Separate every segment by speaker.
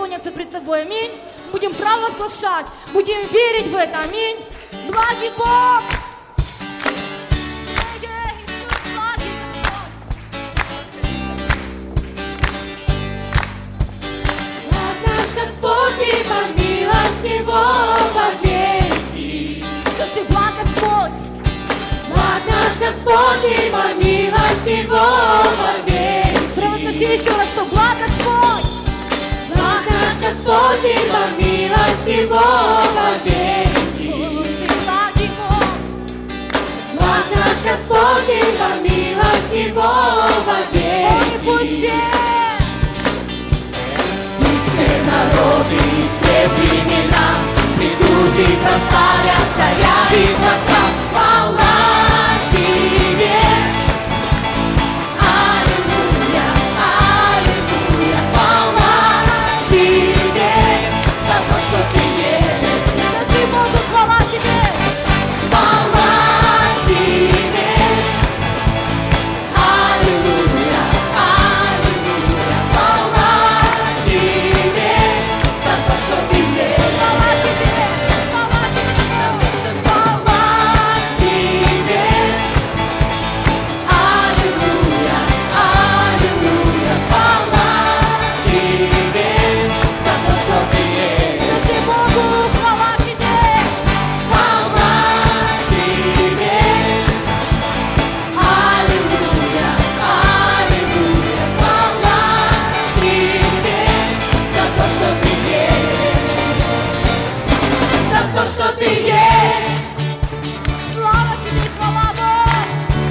Speaker 1: преклонятся пред Тобой. Аминь. Будем провозглашать, будем верить в это. Аминь. Благий Бог.
Speaker 2: Господь, и по милости Его вовеки.
Speaker 1: Скажи, благ Господь.
Speaker 2: Благ наш Господь, и по милости Его вовеки.
Speaker 1: Провозгласи еще раз, что благ Господь.
Speaker 2: Благ наш Господь, и по милости Его вовеки.
Speaker 1: Благий Бог.
Speaker 2: Благ наш Господь, и по милости Его вовеки.
Speaker 1: Пусть
Speaker 2: все народы и все племена придут и прославят Царя и Творца. Хвала Тебе! Аллилуйя, аллилуйя, хвала Тебе за то, что Ты есть.
Speaker 1: скажи Богу, хвала Тебе.
Speaker 2: Хвала Тебе! Аллилуйя, аллилуйя, хвала Тебе за то, что Ты есть.
Speaker 1: Хвала Тебе. Хвала Тебе.
Speaker 2: Хвала Тебе! Аллилуйя, аллилуйя, хвала Тебе за то, что Ты есть.
Speaker 1: Скажи Богу, хвала Тебе.
Speaker 2: Хвала Тебе! Аллилуйя, аллилуйя, хвала Тебе за то, что Ты есть. За то, что Ты есть.
Speaker 1: Слава Тебе, хвала Бог.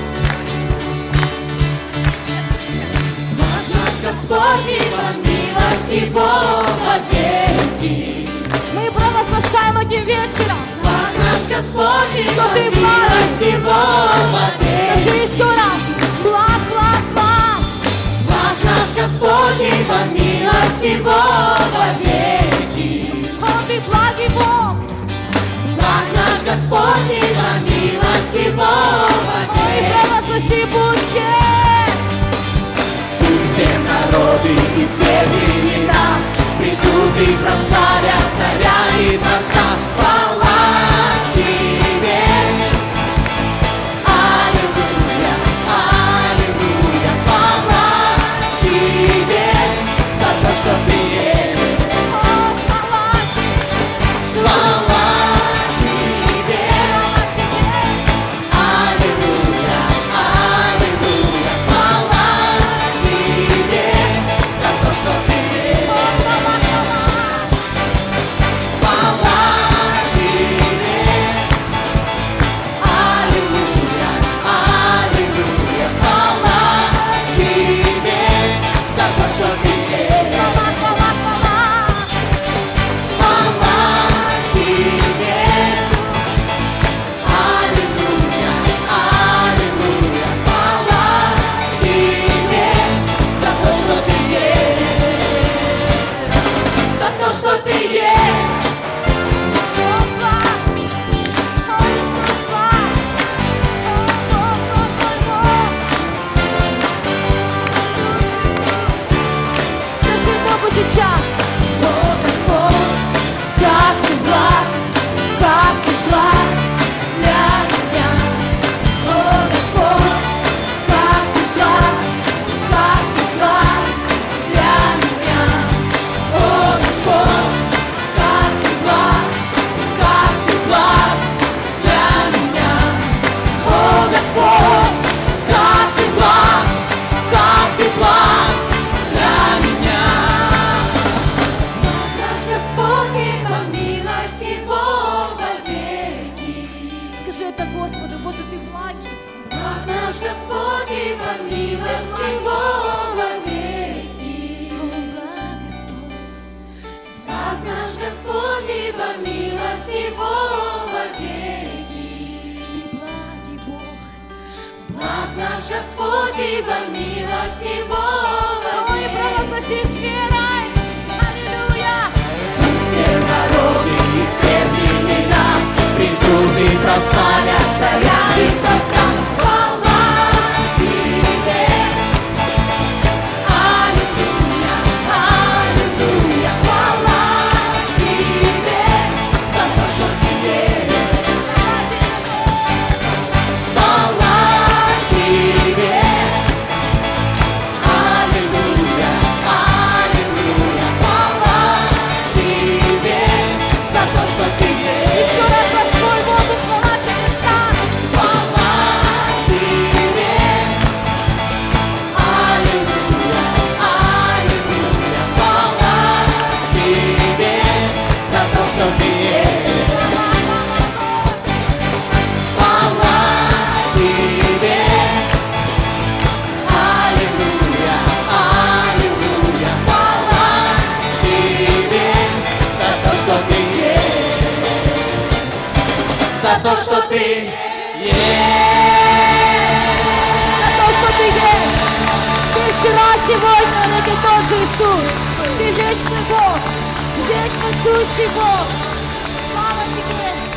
Speaker 2: Благ наш Господь, и по милости Его вовеки.
Speaker 1: Мы провозглашаем этим вечером.
Speaker 2: Благ наш Господь, и
Speaker 1: Что
Speaker 2: по
Speaker 1: Ты благ.
Speaker 2: милости Его вовеки.
Speaker 1: Скажи еще раз. Благ, благ, благ.
Speaker 2: Благ наш Господь, и по милости Его вовеки.
Speaker 1: О, Ты благий Бог.
Speaker 2: Благ наш Господь, и по милости Его
Speaker 1: Ой,
Speaker 2: вовеки.
Speaker 1: провозгласи пусть все.
Speaker 2: Все народы и все племена придут и прославят Царя и Творца. Хвала Тебе! Аллилуйя, аллилуйя, хвала Тебе за то, что Ты есть.
Speaker 1: О, хвала Тебе.
Speaker 2: Хвала Тебе!
Speaker 1: Хвала Тебе.
Speaker 2: Аллилуйя, аллилуйя, хвала Тебе за то, что Ты есть.
Speaker 1: Хвала, хвала.
Speaker 2: Хвала Тебе! Аллилуйя, аллилуйя, хвала Тебе за то, что Ты есть.
Speaker 1: Хвала, хвала, хвала.
Speaker 2: Хвала Тебе! Аллилуйя, аллилуйя, хвала Тебе за то, что Ты есть. За то, что Ты есть.
Speaker 1: О, благ. О, Иисус, благ. О, Бог, Бог, Бог, Бог. Скажи Богу сейчас.
Speaker 2: О, Господь, как Ты благ для меня. О, Господь, как Ты благ для меня. О, Господь, как Ты благ для меня. О, Господь, как Ты благ для меня. Наш Господь, и по милости Его вовеки.
Speaker 1: Скажи это Господу. Боже, Ты благий.
Speaker 2: Благ наш Господь, и по милости Его вовеки.
Speaker 1: О, благ Господь.
Speaker 2: Благ наш Господь, и по милости Его вовеки.
Speaker 1: Ты благий Бог.
Speaker 2: Благ наш Господь, и по милости Его
Speaker 1: Ой,
Speaker 2: вовеки.
Speaker 1: провозгласи с верой. Аллилуйя.
Speaker 2: Все народы и все племена придут и прославят Царя и Творца. Хвала Тебе! Аллилуйя, аллилуйя, хвала то, что Ты есть.
Speaker 1: За то, что Ты есть. Ты вчера, сегодня, навеки тот же Иисус. Ты вечный Бог, вечно сущий Бог. Слава Тебе.